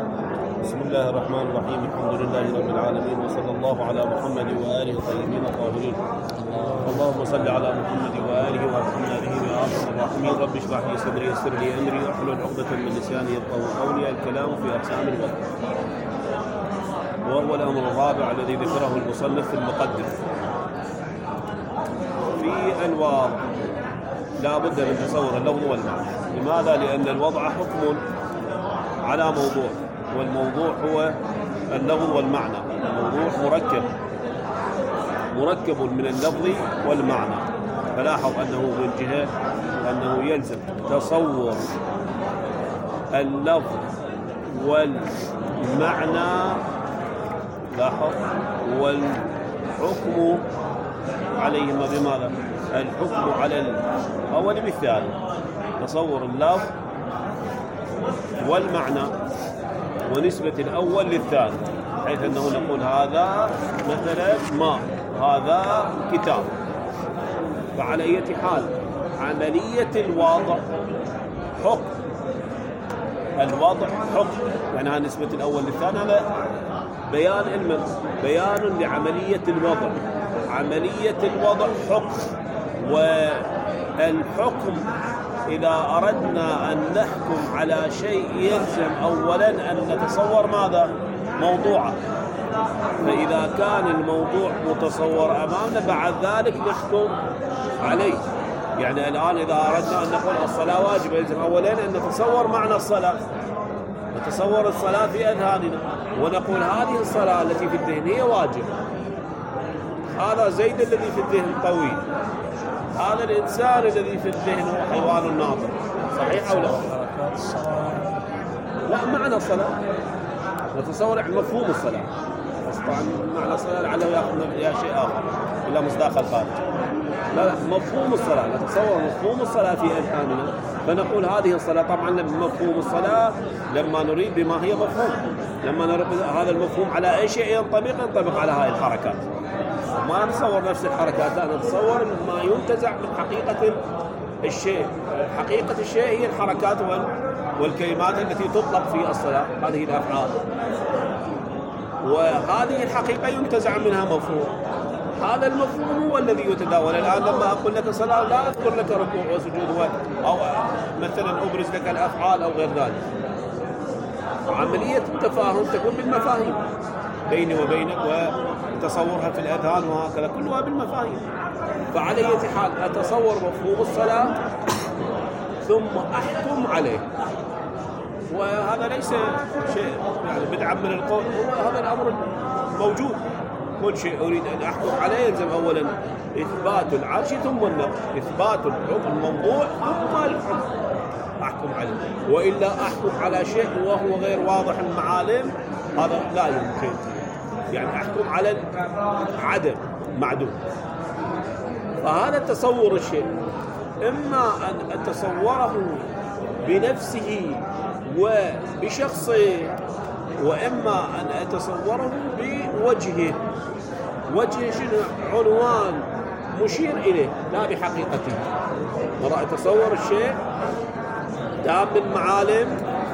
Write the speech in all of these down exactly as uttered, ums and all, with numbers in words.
بسم الله الرحمن الرحيم. الحمد لله رب العالمين، وصلى الله على محمد وآله الطيبين الطاهرين. اللهم صل على محمد وآله وارحمنا به يا أرحم الراحمين. رب اشرح لي صدري ويسر لي أمري واحلل عقدة من لساني يفقهوا قولي. الكلام في أقسام الوضع، وهو الأمر الرابع الذي ذكره المصنف في المقدمة. في أنواع لا بد من تصور اللفظ والمعنى. لماذا؟ لأن الوضع حكم على موضوع، والموضوع هو اللفظ والمعنى. الموضوع مركب مركب من اللفظ والمعنى. فلاحظ أنه من جهة أنه يلزم تصور اللفظ والمعنى، لاحظ، والحكم عليهما بماذا؟ الحكم على الأول بالثاني. تصور اللفظ والمعنى ونسبة الأول للثاني، حيث أنه نقول هذا مثلا ماء، هذا كتاب. فعلى أي حال عملية الوضع حكم، الوضع حكم، يعني نسبة الأول للثاني. هذا بيان علم، بيان لعملية الوضع. عملية الوضع حكم، والحكم إذا أردنا أن نحكم على شيء يلزم أولا أن نتصور ماذا؟ موضوعه. فإذا كان الموضوع متصور أمامنا بعد ذلك نحكم عليه. يعني الآن إذا أردنا أن نقول الصلاة واجبة، يلزم أولا أن نتصور معنى الصلاة، نتصور الصلاة في أذهاننا ونقول هذه الصلاة التي في الذهن هي واجب. هذا زيد الذي في الذهن طويل، هذا الإنسان الذي في الذهن هو حيوان ناطق. صحيح أو لا؟ لا، معنى الصلاة نتصور مفهوم الصلاة. طبعا معنى الصلاة لعله يأخذ إلى شيء آخر، إلى مصداق الخارج. لا لا، مفهوم الصلاة، نتصور مفهوم الصلاة في أذهاننا فنقول هذه الصلاة. طبعا مفهوم الصلاة لما نريد بما هي مفهوم، لما نريد هذا المفهوم على أي شيء ينطبق ينطبق على هذه الحركات. ما نتصور نفس الحركات، لا، نتصور ما ينتزع من حقيقة الشيء. حقيقة الشيء هي الحركات والكلمات التي تطلق في الصلاة، هذه الأفعال، وهذه الحقيقة ينتزع منها مفهوم. هذا المفهوم هو الذي يتداول. الآن لما أقول لك صلاة لا أذكر لك ركوع وسجود أو مثلا أبرز لك الأفعال أو غير ذلك. عملية التفاهم تكون بالمفاهيم بيني وبينك، وتصورها في الأذهان، وهكذا كلها بالمفاهيم. فعلى أي حال أتصور مفهوم الصلاة ثم أحكم عليه، وهذا ليس شيء يعني بدعا من القول، هذا الأمر موجود. كل شيء أريد أن أحكم عليه يلزم أولا إثبات العرش ثم النقل، إثبات الحكم الموضوع ثم الحكم أحكم عليه. وإلا أحكم على شيء وهو غير واضح المعالم، هذا لا يمكن. يعني أحكم على عدم معدوم. فهذا تصور الشيء، إما أن أتصوره بنفسه وبشخصه، وإما أن أتصوره بوجهه. وجه شنو؟ عنوان مشير إليه لا بحقيقته. مرة أتصور الشيء تام المعالم،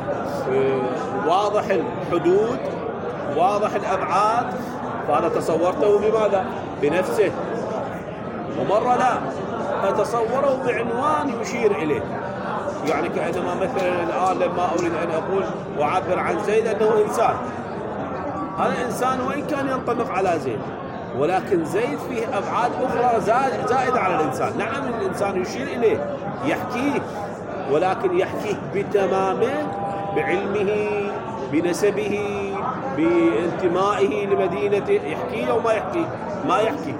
واضح الحدود، واضح الأبعاد، فأنا تصورته بماذا؟ بنفسه. ومرة لا، أتصوره بعنوان يشير إليه. يعني كأنما مثلا الآن لما أريد أن أقول وأعبر عن زيد أنه إنسان، هذا إنسان وإن كان ينطبق على زيد، ولكن زيد فيه أبعاد أخرى زائدة على الإنسان. نعم الإنسان يشير إليه، يحكيه، ولكن يحكيه بتمامه، بعلمه، بنسبه، بانتمائه لمدينته. يحكيه أو ما يحكيه؟ ما يحكيه.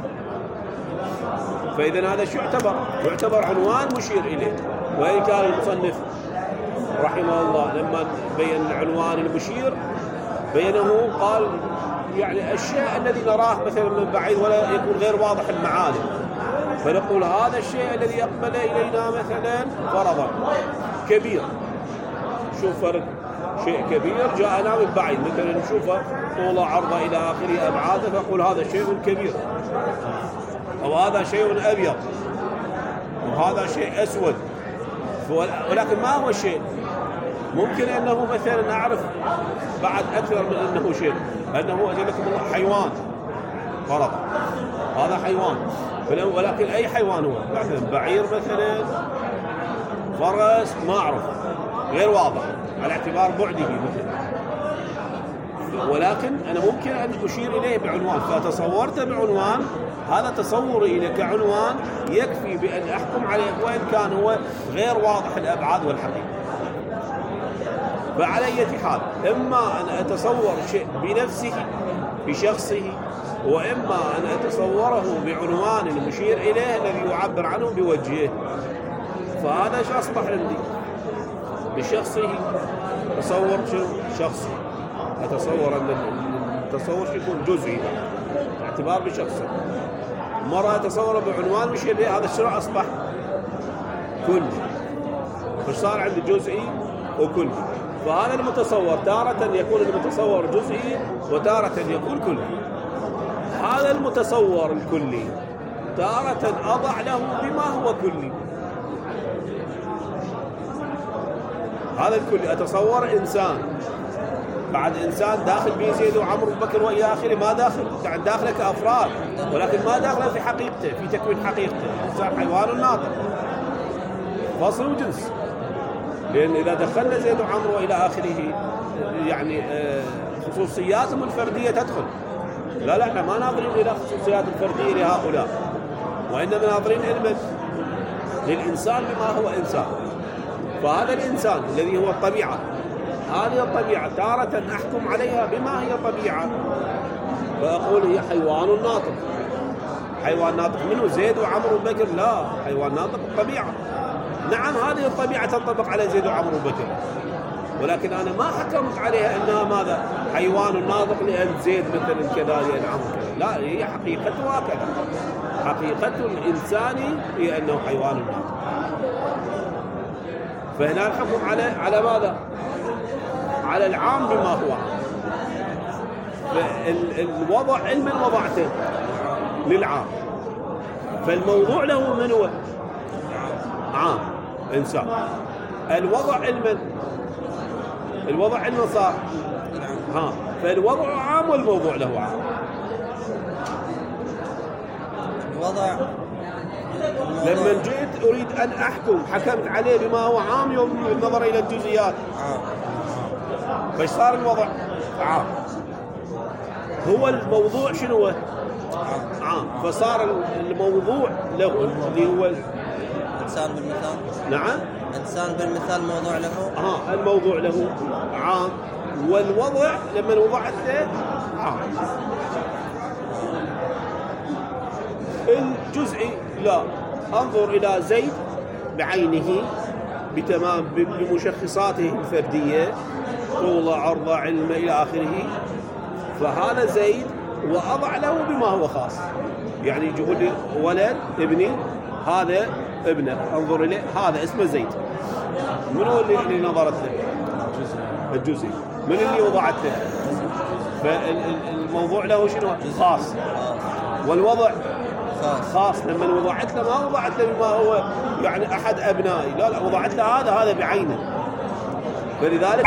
فإذا هذا شو يعتبر؟ يعتبر عنوان مشير إليه. وإن كان المصنف رحمه الله لما بين العنوان المشير بينه قال يعني الشيء الذي نراه مثلا من بعيد ولا يكون غير واضح المعالم، فنقول هذا الشيء الذي يقبل إلينا مثلا فرضا كبير. شوف فرق شيء كبير جاءنا من بعيد، مثلا نشوفه طوله عرضه إلى آخره أبعاده، فنقول هذا شيء كبير، أو هذا شيء أبيض، وهذا شيء أسود. ولكن ما هو الشيء؟ ممكن أنه مثلا أعرف بعد أكثر من أنه شيء، أنه أجل لكم الله حيوان فرض، هذا حيوان، ولكن أي حيوان هو، مثلا بعير مثلا، فرس، ما أعرف، غير واضح على اعتبار بعده مثلا، ولكن أنا ممكن أن أشير إليه بعنوان، فتصورته بعنوان، هذا تصوري إليه كعنوان يكفي بأن أحكم عليه وإن كان هو غير واضح الأبعاد والحقيقة. فعلى أي حال إما أن أتصور شيء بنفسه بشخصه، وإما أن أتصوره بعنوان المشير إليه الذي يعبر عنه بوجهه. فهذا شو أصبح عندي بشخصه، تصور شنو شخصي، أتصور أن التصور يكون جزئي اعتبار بشخصه، مرة أتصوره بعنوان مشير إليه، هذا الشيء أصبح كلي، فصار عندي جزئي وكلي. فهذا المتصور تارة يكون المتصور جزئي وتارة يكون كلي. هذا المتصور الكلي تارة أضع له بما هو كلي، هذا الكلي أتصور إنسان، بعد إنسان داخل به زيد وعمر وبكر وإلى آخره، ما داخل داخله كأفراد، ولكن ما داخله في حقيقته، في تكوين حقيقته. إنسان حيوان ناطق، فصل وجنس، لأن إذا دخلنا زيد وعمر وإلى آخره يعني خصوصياتهم الفردية تدخل. لا لا احنا ما ناظرين إلى خصوصيات الفردية لهؤلاء، وإنما ناظرين علما للإنسان بما هو إنسان. فهذا الإنسان الذي هو الطبيعة، هذه الطبيعة تارة أحكم عليها بما هي طبيعة، فأقول هي حيوان ناطق. حيوان ناطق منه زيد وعمر وبكر؟ لا، حيوان ناطق الطبيعة. نعم هذه الطبيعة تنطبق على زيد وعمر وبكر، ولكن أنا ما حكمت عليها أنها ماذا حيوان ناطق لأن زيد مثلا كذا لأن عمر كذا. لا، هي حقيقته هكذا، حقيقة الإنسان هي أنه حيوان ناطق. فهنا الحكم على على ماذا؟ على العام بما هو عام. الوضع علما وضعته للعام، فالموضوع له من هو عام إنسان. الوضع علما، الوضع علما صار ها، فالوضع عام والموضوع له عام. الوضع لما جئت أريد أن أحكم، حكمت عليه بما هو عام يوم بالنظر إلى الجزئيات، فايش صار الوضع عام. هو الموضوع شنو هو عام، فصار الموضوع له اللي هو إنسان بالمثال. نعم، إنسان بالمثال موضوع له ها، الموضوع له عام، والوضع لما وضعته عام. الجزئي لا، انظر إلى زيد بعينه بتمام بمشخصاته الفردية، طوله عرضه علمه إلى آخره، فهذا زيد وأضع له بما هو خاص. يعني يقول لي ولد ابني، هذا ابنه، انظر إليه، هذا اسمه زيد. من هو اللي, اللي نظرت له؟ الجزئي. من اللي وضعت له؟ فالموضوع له شنو؟ خاص، والوضع خاص. لما وضعت له ما وضعت له بما هو يعني أحد أبنائي، لا لا، وضعت له هذا هذا بعينه. فلذلك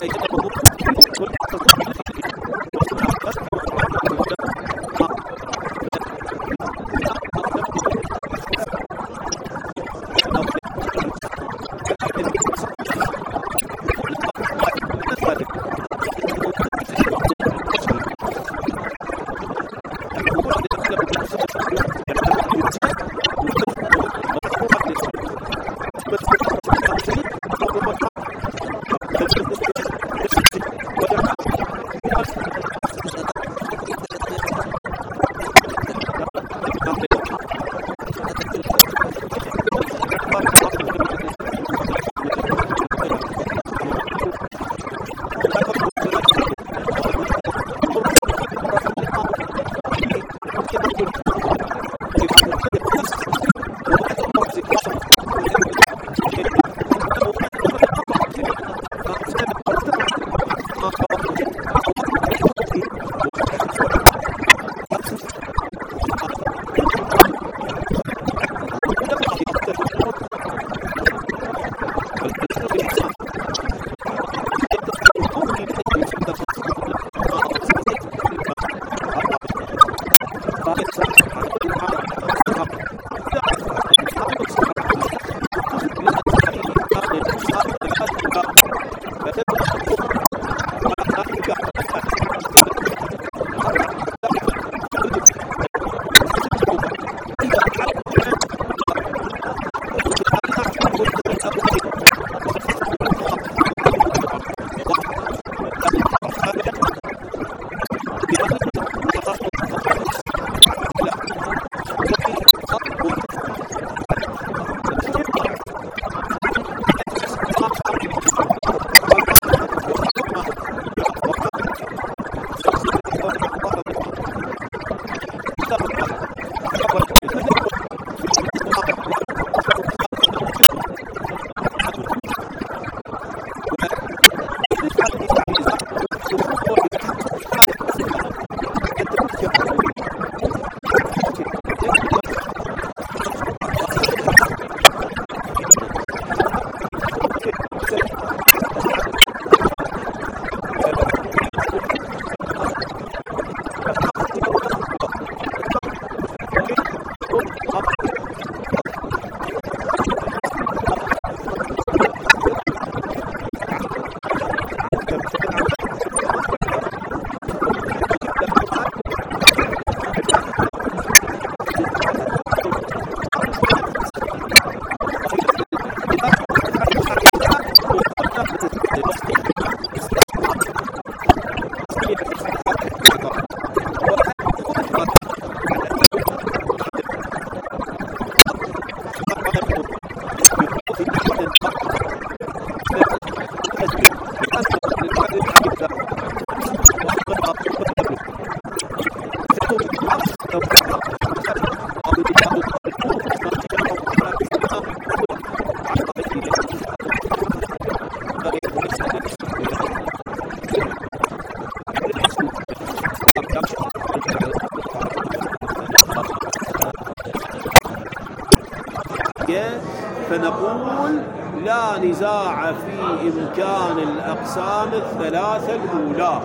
فنقول لا نزاع في إمكان الأقسام الثلاثة الأولى.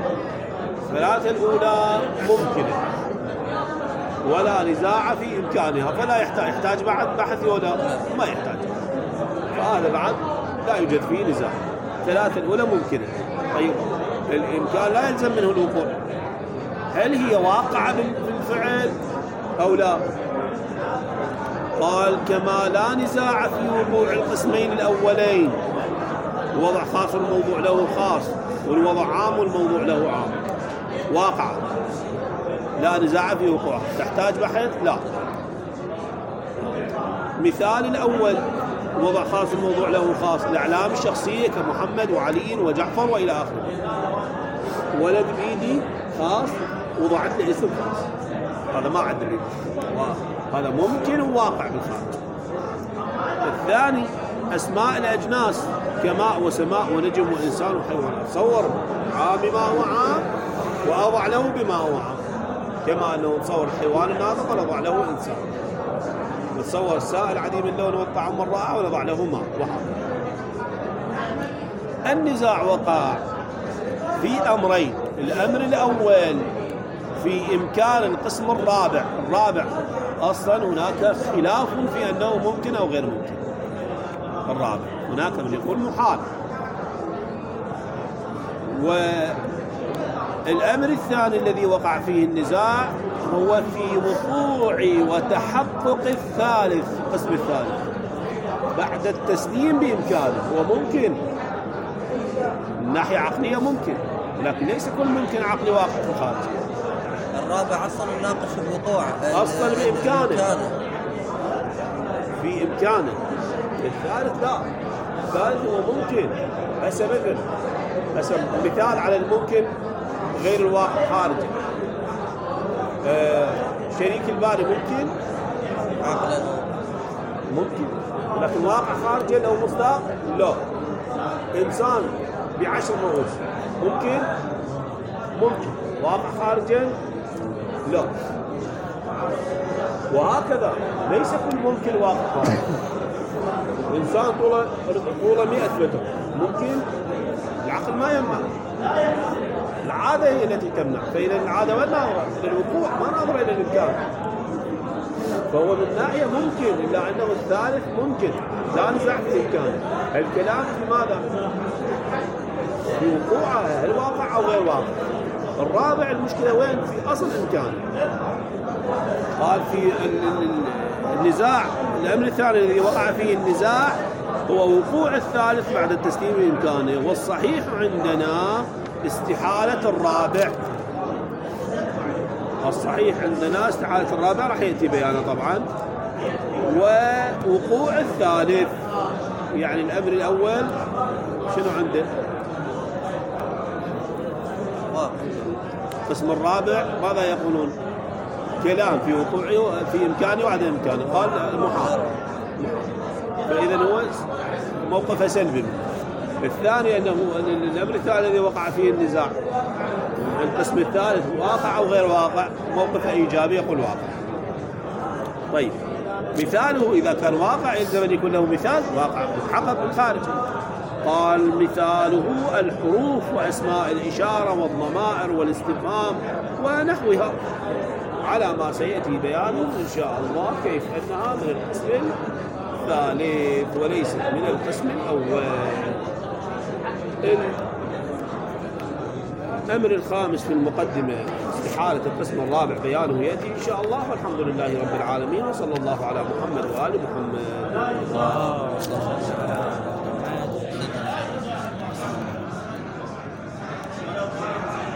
الثلاثة الأولى ممكنة ولا نزاع في إمكانها، فلا يحتاج يحتاج بعد بحث ولا ما يحتاج، فهذا بعد لا يوجد فيه نزاع. الثلاثة الأولى ممكنة. طيب الإمكان لا يلزم منه الوقوع، هل هي واقعة بالفعل أو لا؟ قال كما لا نزاع في وقوع القسمين الأولين، وضع خاص والموضوع له خاص، والوضع عام والموضوع له عام، واقع لا نزاع في وقوعها. تحتاج بحث؟ لا. مثال الأول وضع خاص والموضوع له خاص، الأعلام الشخصية كمحمد وعلي وجعفر وإلى آخره. ولد بيدي خاص وضعت له اسم خاص، هذا ما عندنا، هذا ممكن وواقع بالخارج. الثاني أسماء الأجناس كماء وسماء ونجم وإنسان وحيوان، صور عام بما هو عام وأضع له بما هو عام، كما أنه نصور الحيوان الناطق ونضع له إنسان، نتصور السائل عديم اللون والطعم والرائحة ونضع له ماء، وهذا. النزاع وقع في أمرين. الأمر الأول في إمكان القسم الرابع الرابع أصلا هناك خلاف في أنه ممكن أو غير ممكن. الرابع هناك من يقول محال. والأمر الثاني الذي وقع فيه النزاع هو في وقوع وتحقق الثالث القسم الثالث بعد التسليم بإمكانه. هو ممكن من ناحية عقلية ممكن، لكن ليس كل ممكن عقلي واقع في الخارج. الرابع أصلا يناقش الوقوع أصلا بإمكانه في إمكانه. الثالث لا، الثالث هو ممكن. هسه مثل هسه مثال على الممكن غير الواقع خارجي. آه شريك الباري ممكن عقلا ممكن، لكن واقع خارجي لو مصداق لا. إنسان بعشر رؤوس ممكن ممكن، واقع خارجا لا. وهكذا ليس كل ممكن واقع خارجي. إنسان طوله طوله مئة متر ممكن، العقل ما يمنع، العادة هي التي تمنع. فإذا العادة وين ناظرة؟ إلى الوقوع ما ناظرة إلى الإمكان. فهو من ناحية ممكن، إلا أنه الثالث ممكن لا نزاع في الإمكان. الكلام في ماذا؟ في وقوعه، هل واقع أو غير واقع. الرابع المشكلة وين؟ في أصل الإمكان. قال في النزاع الأمر الثاني الذي وقع فيه النزاع هو وقوع الثالث بعد التسليم بإمكانه. والصحيح عندنا استحالة الرابع. الصحيح عندنا استحالة الرابع راح يأتي بيانه طبعا. ووقوع الثالث يعني الأمر الأول شنو عنده؟ القسم الرابع ماذا يقولون؟ كلام في وقوعه في إمكانه وعدم إمكانه. قال محال. فإذا هو موقف سلبي. الثاني أنه الأمر الثاني الذي وقع فيه النزاع القسم الثالث واقع أو غير واقع، موقف إيجابي يقول واقع. طيب مثاله إذا كان واقع يلزم أن يكون له مثال واقع متحقق بالخارج. قال مثاله الحروف وأسماء الإشارة والضمائر والاستفهام ونحوها، على ما سيأتي بيانه إن شاء الله كيف أنها من القسم الثالث وليست من القسم الأول. الأمر الخامس في المقدمة استحالة القسم الرابع بيانه يأتي إن شاء الله. والحمد لله رب العالمين، وصلى الله على محمد وآل محمد.